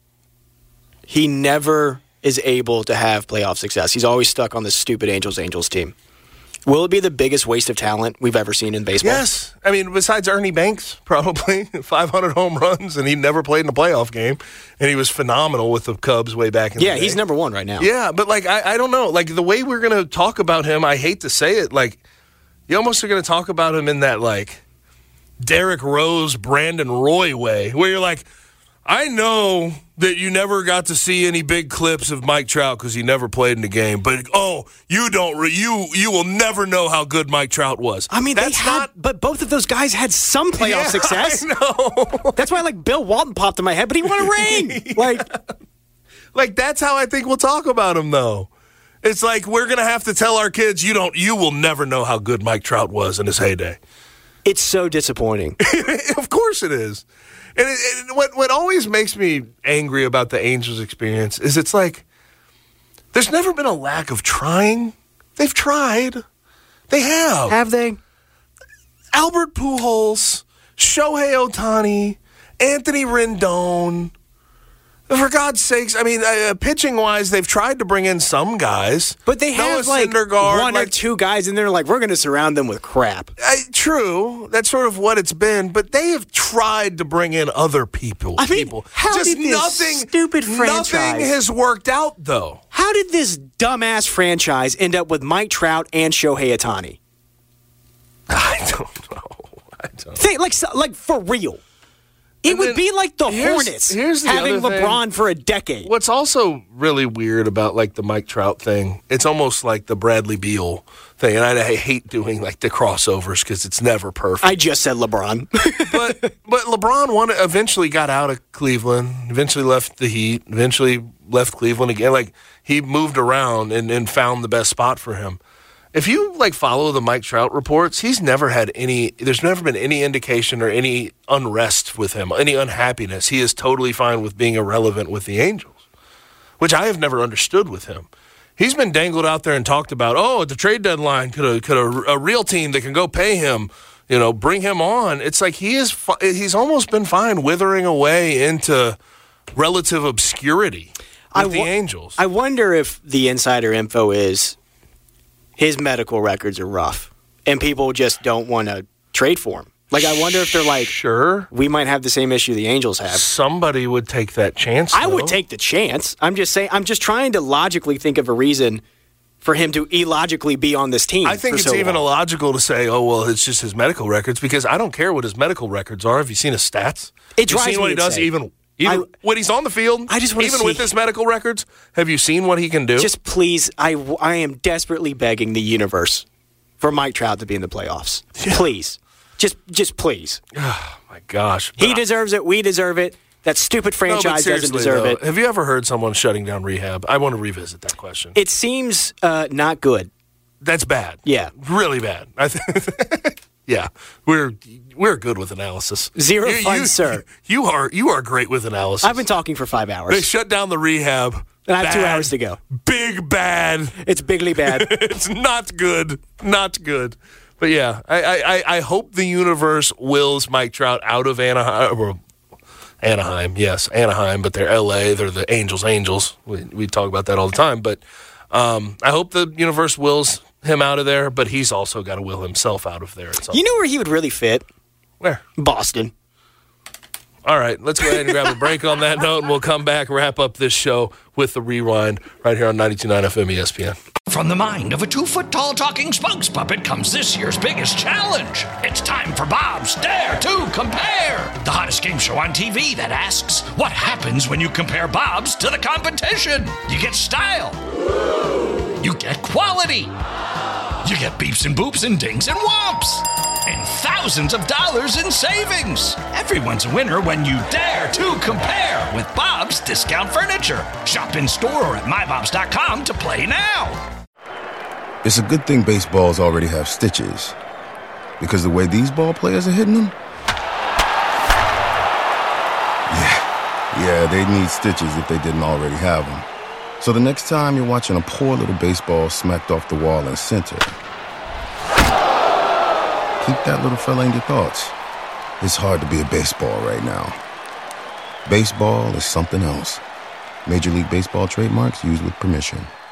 [SPEAKER 19] he never is able to have playoff success. He's always stuck on this stupid Angels team. Will it be the biggest waste of talent we've ever seen in baseball?
[SPEAKER 4] Yes. I mean, besides Ernie Banks, probably 500 home runs, and he never played in a playoff game, and he was phenomenal with the Cubs way back in the day.
[SPEAKER 19] Yeah, he's number one right now.
[SPEAKER 4] Yeah, but, like, I don't know. Like, the way we're going to talk about him, I hate to say it, like, you almost are going to talk about him in that, like, Derrick Rose, Brandon Roy way, where you're like, I know that you never got to see any big clips of Mike Trout because he never played in the game, but you will never know how good Mike Trout was.
[SPEAKER 19] I mean, but both of those guys had some playoff success.
[SPEAKER 4] I know.
[SPEAKER 19] That's why like Bill Walton popped in my head, but he won a ring.
[SPEAKER 4] Like that's how I think we'll talk about him though. It's like we're gonna have to tell our kids you will never know how good Mike Trout was in his heyday.
[SPEAKER 19] It's so disappointing.
[SPEAKER 4] Of course it is. And what always makes me angry about the Angels experience is it's like there's never been a lack of trying. They've tried. They have.
[SPEAKER 19] Have they?
[SPEAKER 4] Albert Pujols, Shohei Ohtani, Anthony Rendon. For God's sakes, I mean, pitching-wise, they've tried to bring in some guys.
[SPEAKER 19] But they have,
[SPEAKER 4] Noah Syndergaard,
[SPEAKER 19] one or two guys, and they're like, we're going to surround them with crap.
[SPEAKER 4] True. That's sort of what it's been. But they have tried to bring in other people.
[SPEAKER 19] I mean, how
[SPEAKER 4] just
[SPEAKER 19] did this stupid franchise...
[SPEAKER 4] Nothing has worked out, though.
[SPEAKER 19] How did this dumbass franchise end up with Mike Trout and Shohei Ohtani?
[SPEAKER 4] I don't know.
[SPEAKER 19] Think, like for real. It would be like the Hornets having LeBron for a decade.
[SPEAKER 4] What's also really weird about like the Mike Trout thing, it's almost like the Bradley Beal thing. And I hate doing like the crossovers because it's never perfect.
[SPEAKER 19] I just said LeBron.
[SPEAKER 4] but LeBron eventually got out of Cleveland, eventually left the Heat, eventually left Cleveland again. Like he moved around and found the best spot for him. If you like follow the Mike Trout reports, there's never been any indication or any unrest with him, any unhappiness. He is totally fine with being irrelevant with the Angels, which I have never understood with him. He's been dangled out there and talked about, at the trade deadline, could a real team that can go pay him, bring him on. It's like he's almost been fine withering away into relative obscurity with the Angels.
[SPEAKER 19] I wonder if the insider info is his medical records are rough, and people just don't want to trade for him. Like, I wonder if they're like,
[SPEAKER 4] sure,
[SPEAKER 19] we might have the same issue the Angels have.
[SPEAKER 4] Somebody would take that chance, though.
[SPEAKER 19] I would take the chance. I'm just saying, I'm just trying to logically think of a reason for him to illogically be on this team.
[SPEAKER 4] I think it's even illogical to say, it's just his medical records, because I don't care what his medical records are. Have you seen his stats?
[SPEAKER 19] It drives me
[SPEAKER 4] seen what he does
[SPEAKER 19] insane.
[SPEAKER 4] Even when he's on the field,
[SPEAKER 19] I just want to
[SPEAKER 4] even
[SPEAKER 19] see.
[SPEAKER 4] with his medical records, have you seen what he can do?
[SPEAKER 19] Just please, I am desperately begging the universe for Mike Trout to be in the playoffs. Yeah. Please. Just please.
[SPEAKER 4] Oh, my gosh.
[SPEAKER 19] He deserves it. We deserve it. That stupid franchise doesn't deserve it.
[SPEAKER 4] Have you ever heard someone shutting down rehab? I want to revisit that question.
[SPEAKER 19] It seems not good.
[SPEAKER 4] That's bad.
[SPEAKER 19] Yeah.
[SPEAKER 4] Really bad. Yeah, we're good with analysis.
[SPEAKER 19] Zero fun, sir.
[SPEAKER 4] You are great with analysis.
[SPEAKER 19] I've been talking for 5 hours.
[SPEAKER 4] They shut down the rehab.
[SPEAKER 19] And I have 2 hours to go.
[SPEAKER 4] Big bad.
[SPEAKER 19] It's bigly bad.
[SPEAKER 4] It's not good. Not good. But yeah, I hope the universe wills Mike Trout out of Anaheim. Yes, Anaheim, but they're LA. They're the Angels. We talk about that all the time. But I hope the universe wills him out of there, but he's also got to will himself out of there.
[SPEAKER 19] You know where he would really fit?
[SPEAKER 4] Where?
[SPEAKER 19] Boston.
[SPEAKER 4] All right, let's go ahead and grab a break on that note, and we'll come back, wrap up this show with the rewind right here on 92.9 FM ESPN.
[SPEAKER 3] From the mind of a 2-foot-tall talking spokes puppet comes this year's biggest challenge. It's time for Bob's Dare to Compare, the hottest game show on TV that asks, what happens when you compare Bob's to the competition? You get style. You get quality. You get beeps and boops and dings and whomps. And thousands of dollars in savings. Everyone's a winner when you dare to compare with Bob's Discount Furniture. Shop in store or at mybobs.com to play now.
[SPEAKER 2] It's a good thing baseballs already have stitches, because the way these ball players are hitting them, yeah, they'd need stitches if they didn't already have them. So the next time you're watching a poor little baseball smacked off the wall in center, keep that little fella in your thoughts. It's hard to be a baseball right now. Baseball is something else. Major League Baseball trademarks used with permission.